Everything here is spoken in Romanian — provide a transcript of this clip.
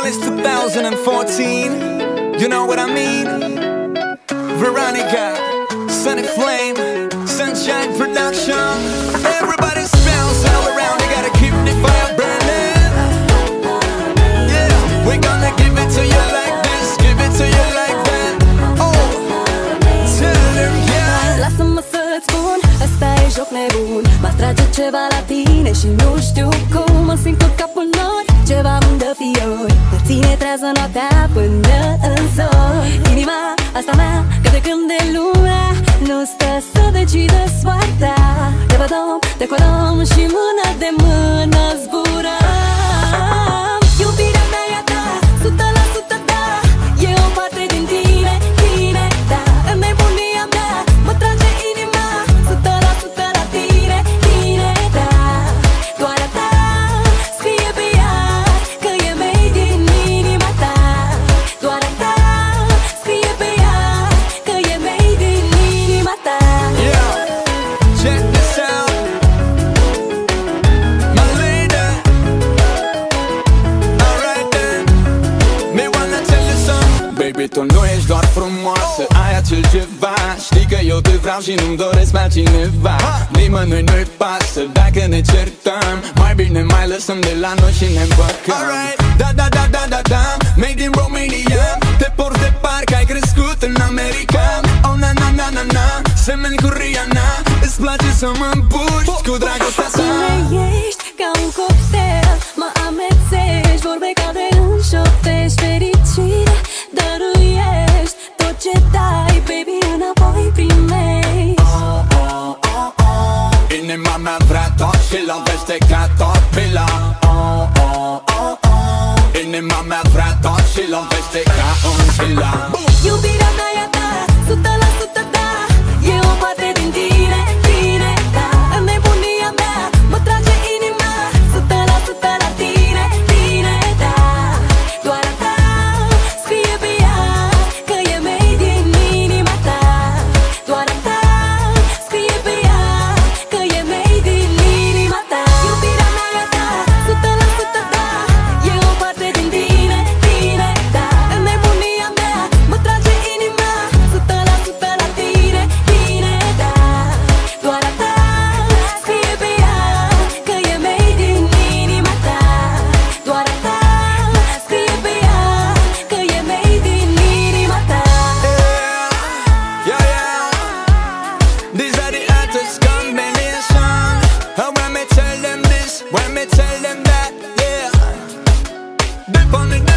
it's 2014. You know what I mean? Veronica, Sunny Flame, Sunshine Production. Everybody smells all around. You gotta keep the fire burning. Yeah, we're gonna give it to you like this, give it to you like that. Oh, tell them, yeah. Lasă-mă să-ți spun, ăsta e joc nebun. Mă atrage ceva la tine și nu știu cum. Mă simt tot capul nori, ceva îmi dă fiori. Mă ține trează noaptea până în zori. Inima asta mea, că de când de lumea nu stă să decidă soarta. Te vedem, te colăm și mână de mână zburăm. Iubirea mea e a ta, 100% ta. E o parte din tine, tine, da. În nebunia mea mă trage inima, 100% la tine, tine, da. Doar a ta scrie pe ea că e made in inima ta. Doar a ta scrie pe ea că e made in inima ta. Yeah, check this out, my lady. Alright then, me wanna tell you something. Baby, tu nu ești doar frumoasă, ai acel ceva. Știi că eu te vreau și nu-mi doresc pe altcineva. Nimănui nu-i pasă dacă ne certăm. Mai bine mai lăsăm de la noi și ne împăcăm. Alright, da, da, da, da, da, da. Made in Romania. Te porți de parcă ai crescut în America. Oh, na, na, na, na, na. Semeni cu Rihanna. Îți place să mă împuști cu dragostea ta. Cine ești ca un cocktail, mă amețești, vorbe calde înșoptești, fericire dăruiești, tot ce dai, baby, înapoi primești. Inima mea vrea tot și lovește ca torpila. Inima mea vrea tot și lovește ca un fila. Iubirea mea e a ta, 100% ta. E o parte din tine, tine, da. În nebunia mea mă trage inima, 100% la tine, tine, da. Doar a ta scrie pe ea că e made in inima ta. Doar a ta scrie pe ea că e made in inima ta. Iubirea mea e a ta, 100% ta. E o parte din tine, tine, da. În nebunia mea mă trage inima, 100% la tine, tine, da. Doar a ta scrie pe ea că e made in inima ta. Doar a ta scrie pe ea că e made in inima ta. Yeah, yeah. These are the artists combination. And when me tell them this, when me tell them that, yeah. Dip on the